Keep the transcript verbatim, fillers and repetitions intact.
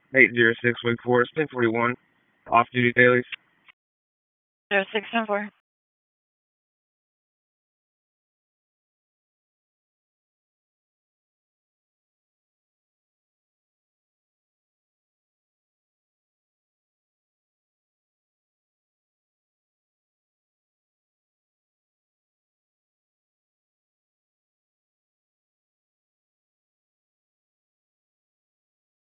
eight zero six Wake Forest, ten forty-one, off-duty dailies. zero six ten four.